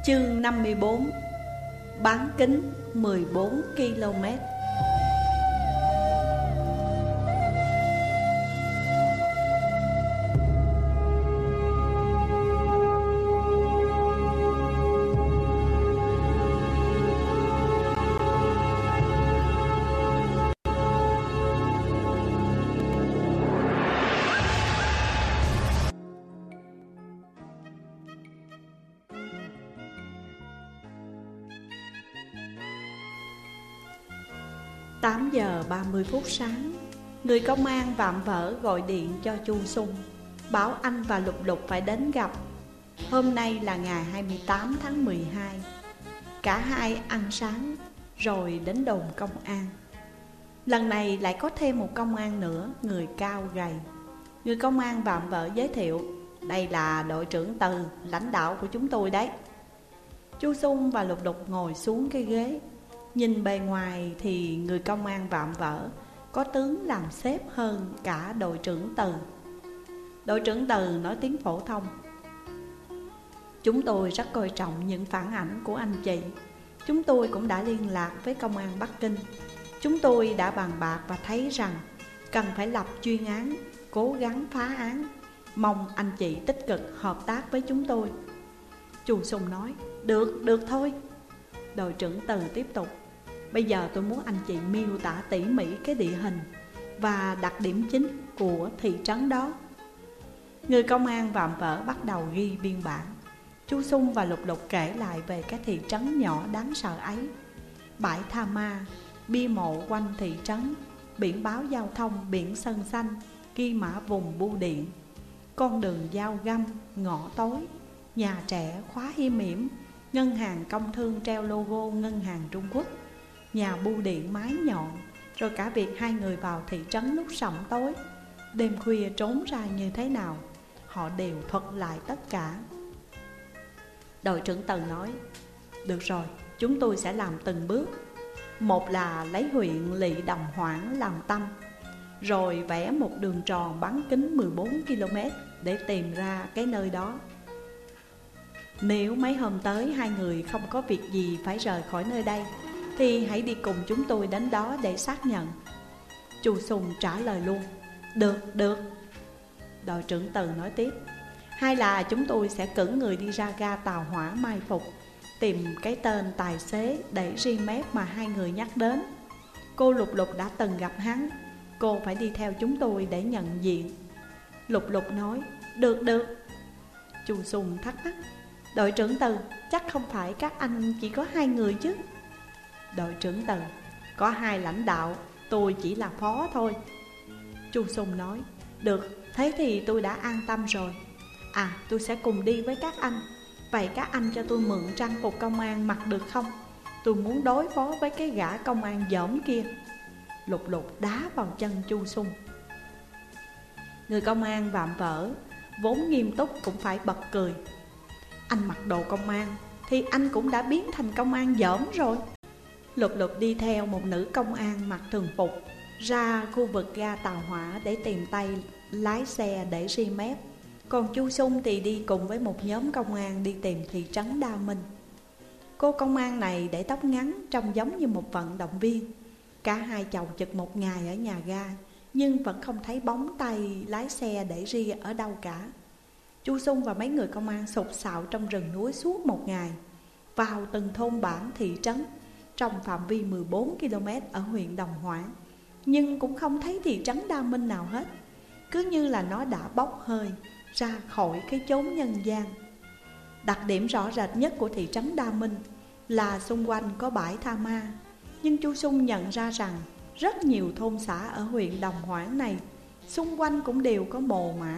Chương 54. Bán kính 14 km. Tám giờ 30 phút sáng, người công an vạm vỡ gọi điện cho Chu Sung, bảo anh và Lục Lục phải đến gặp. Hôm nay là ngày 28 tháng 12. Cả hai ăn sáng rồi đến đồn công an. Lần này lại có thêm một công an nữa, người cao gầy. Người công an vạm vỡ giới thiệu: đây là đội trưởng Từ, lãnh đạo của chúng tôi đấy. Chu Sung và Lục Lục ngồi xuống cái ghế. Nhìn bề ngoài thì người công an vạm vỡ có tướng làm sếp hơn cả đội trưởng Từ. Đội trưởng Từ nói tiếng phổ thông: chúng tôi rất coi trọng những phản ảnh của anh chị. Chúng tôi cũng đã liên lạc với công an Bắc Kinh. Chúng tôi đã bàn bạc và thấy rằng cần phải lập chuyên án, cố gắng phá án. Mong anh chị tích cực hợp tác với chúng tôi. Chu Sung nói: được thôi. Đội trưởng Từ tiếp tục: bây giờ tôi muốn anh chị miêu tả tỉ mỉ cái địa hình và đặc điểm chính của thị trấn đó. Người công an vạm vỡ bắt đầu ghi biên bản. Chu Sung và Lục Lục kể lại về cái thị trấn nhỏ đáng sợ ấy: bãi tha ma, bia mộ quanh thị trấn, biển báo giao thông, biển sân xanh, ghi mã vùng bưu điện, con đường giao găm, ngõ tối, nhà trẻ khóa hiểm hiểm, ngân hàng công thương treo logo ngân hàng Trung Quốc, nhà bưu điện mái nhọn, rồi cả việc hai người vào thị trấn lúc sẩm tối, đêm khuya trốn ra như thế nào. Họ đều thuật lại tất cả. Đội trưởng Từ nói: được rồi, chúng tôi sẽ làm từng bước. Một là lấy huyện Lỵ Đồng Hoảng làm tâm, rồi vẽ một đường tròn bán kính 14 km để tìm ra cái nơi đó. Nếu mấy hôm tới hai người không có việc gì phải rời khỏi nơi đây thì hãy đi cùng chúng tôi đến đó để xác nhận. Chu Sung trả lời luôn: được. Đội trưởng Từ nói tiếp: hay là chúng tôi sẽ cử người đi ra ga tàu hỏa mai phục, tìm cái tên tài xế đẩy ri mép mà hai người nhắc đến. Cô Lục Lục đã từng gặp hắn. Cô phải đi theo chúng tôi để nhận diện. Lục Lục nói: được. Chu Sung thắc mắc: đội trưởng Từ, chắc không phải các anh chỉ có hai người chứ? Đội trưởng Từ: có hai lãnh đạo, tôi chỉ là phó thôi. Chu Sung nói: được, thế thì tôi đã an tâm rồi. À, tôi sẽ cùng đi với các anh. Vậy các anh cho tôi mượn trang phục công an mặc được không? Tôi muốn đối phó với cái gã công an dởm kia. Lục Lục đá vào chân Chu Sung. Người công an vạm vỡ vốn nghiêm túc cũng phải bật cười: anh mặc đồ công an thì anh cũng đã biến thành công an dởm rồi. Lục Lục đi theo một nữ công an mặc thường phục ra khu vực ga tàu hỏa để tìm tay lái xe để ri mép. Còn Chu Sung thì đi cùng với một nhóm công an đi tìm thị trấn Đa Minh. Cô công an này để tóc ngắn, trông giống như một vận động viên. Cả hai chầu chực một ngày ở nhà ga, nhưng vẫn không thấy bóng tay lái xe để ri ở đâu cả. Chu Sung và mấy người công an sục sạo trong rừng núi suốt một ngày, vào từng thôn bản thị trấn trong phạm vi 14 km ở huyện Đồng Hoảng, nhưng cũng không thấy thị trấn Đa Minh nào hết. Cứ như là nó đã bốc hơi ra khỏi cái chốn nhân gian. Đặc điểm rõ rệt nhất của thị trấn Đa Minh là xung quanh có bãi tha ma. Nhưng Chu Sung nhận ra rằng rất nhiều thôn xã ở huyện Đồng Hoảng này xung quanh cũng đều có mồ mả.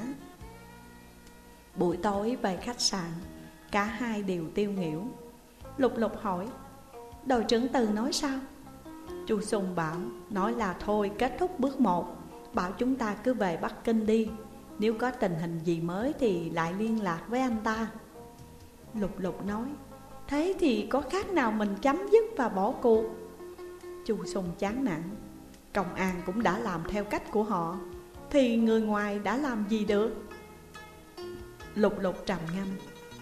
Buổi tối về khách sạn, cả hai đều tiêu nghỉu. Lục Lục hỏi: đội trưởng Từ nói sao? Chu Sung bảo: nói là thôi kết thúc bước 1, bảo chúng ta cứ về Bắc Kinh đi. Nếu có tình hình gì mới thì lại liên lạc với anh ta. Lục Lục nói: thế thì có khác nào mình chấm dứt và bỏ cuộc? Chu Sung chán nản: công an cũng đã làm theo cách của họ, thì người ngoài đã làm gì được? Lục Lục trầm ngâm: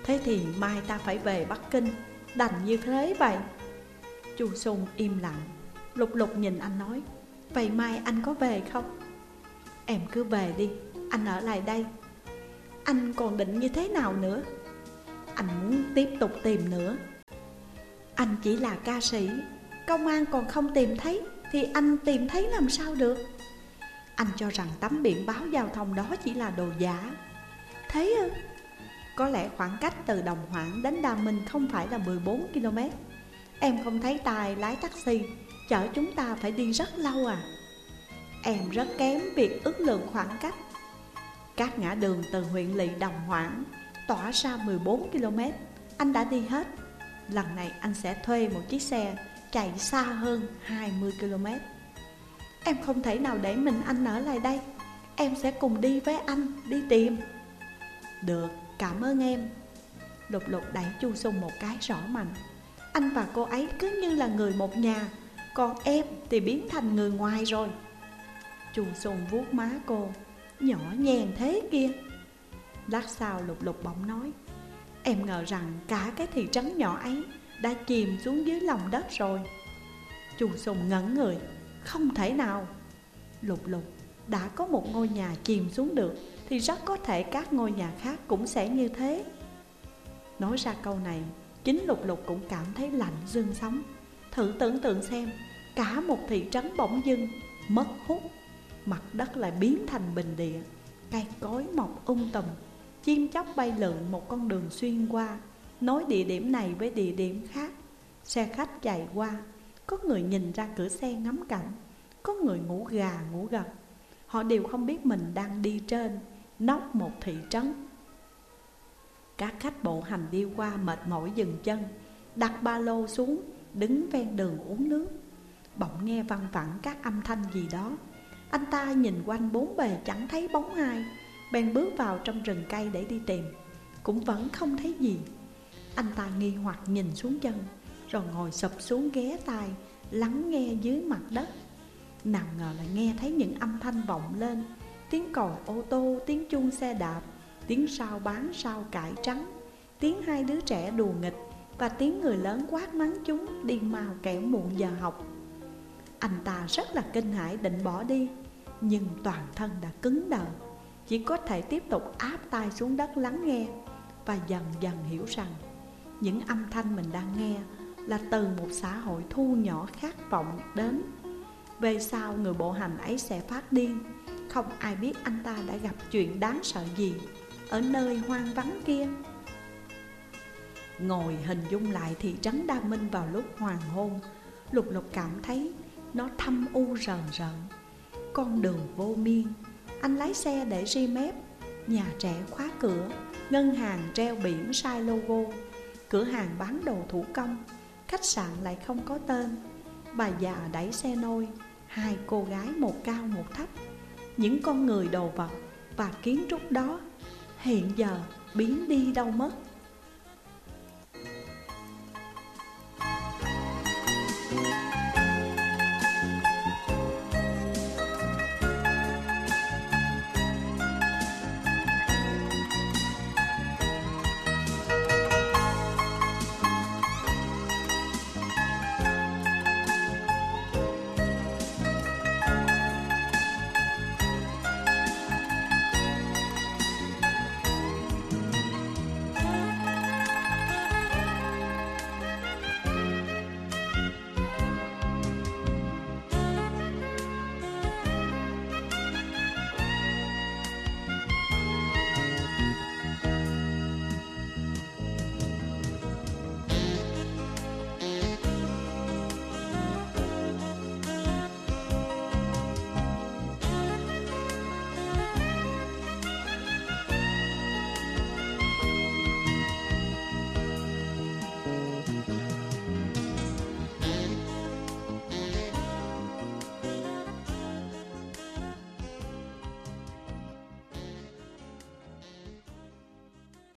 Thế thì mai ta phải về Bắc Kinh, đành như thế vậy. Chu Sung im lặng. Lục Lục nhìn anh nói, vậy mai anh có về không? Em cứ về đi, anh ở lại đây. Anh còn định như thế nào nữa? Anh muốn tiếp tục tìm nữa. Anh chỉ là ca sĩ, công an còn không tìm thấy thì anh tìm thấy làm sao được? Anh cho rằng tấm biển báo giao thông đó chỉ là đồ giả. Thế ư? Có lẽ khoảng cách từ Đồng Hoảng đến Đa Minh không phải là 14 km. Em không thấy Tài lái taxi chở chúng ta phải đi rất lâu à? Em rất kém việc ước lượng khoảng cách. Các ngã đường từ huyện lỵ Đồng Hoảng tỏa ra 14 km, anh đã đi hết. Lần này anh sẽ thuê một chiếc xe chạy xa hơn 20 km. Em không thể nào để mình anh ở lại đây. Em sẽ cùng đi với anh đi tìm. Được, cảm ơn em. Lục Lục đẩy Chu Sung một cái rõ mạnh. Anh và cô ấy cứ như là người một nhà, còn em thì biến thành người ngoài rồi. Chu Sung vuốt má cô. Nhỏ nhèn thế kia. Lát sau Lục Lục bỗng nói, em ngờ rằng cả cái thị trấn nhỏ ấy đã chìm xuống dưới lòng đất rồi. Chu Sung ngẩn người. Không thể nào. Lục Lục, đã có một ngôi nhà chìm xuống được thì rất có thể các ngôi nhà khác cũng sẽ như thế. Nói ra câu này, chính Lục Lục cũng cảm thấy lạnh rưng sống. Thử tưởng tượng xem, cả một thị trấn bỗng dưng mất hút, mặt đất lại biến thành bình địa, cây cối mọc tùm, chim chóc bay lượn một con đường xuyên qua, nối địa điểm này với địa điểm khác. Xe khách chạy qua, có người nhìn ra cửa xe ngắm cảnh, có người ngủ gà ngủ gật. Họ đều không biết mình đang đi trên nóc một thị trấn. Các khách bộ hành đi qua mệt mỏi dừng chân, đặt ba lô xuống, đứng ven đường uống nước. Bỗng nghe văng vẳng các âm thanh gì đó. Anh ta nhìn quanh bốn bề chẳng thấy bóng ai, bèn bước vào trong rừng cây để đi tìm. Cũng vẫn không thấy gì. Anh ta nghi hoặc nhìn xuống chân, rồi ngồi sụp xuống ghé tai lắng nghe dưới mặt đất. Nào ngờ lại nghe thấy những âm thanh vọng lên, tiếng còi ô tô, tiếng chuông xe đạp, tiếng sao bán sao cải trắng, tiếng hai đứa trẻ đùa nghịch và tiếng người lớn quát mắng chúng đi mau kẻo muộn giờ học. Anh ta rất là kinh hãi định bỏ đi, nhưng toàn thân đã cứng đờ, chỉ có thể tiếp tục áp tai xuống đất lắng nghe. Và dần dần hiểu rằng những âm thanh mình đang nghe là từ một xã hội thu nhỏ khát vọng đến. Về sau người bộ hành ấy sẽ phát điên. Không ai biết anh ta đã gặp chuyện đáng sợ gì ở nơi hoang vắng kia. Ngồi hình dung lại thị trấn Đa Minh vào lúc hoàng hôn, Lục Lục cảm thấy nó thâm u rờn rợn. Con đường vô miên. Anh lái xe để ri mép. Nhà trẻ khóa cửa, ngân hàng treo biển sai logo, cửa hàng bán đồ thủ công, khách sạn lại không có tên. Bà già đẩy xe nôi, hai cô gái một cao một thấp. Những con người đồ vật và kiến trúc đó hiện giờ biến đi đâu mất.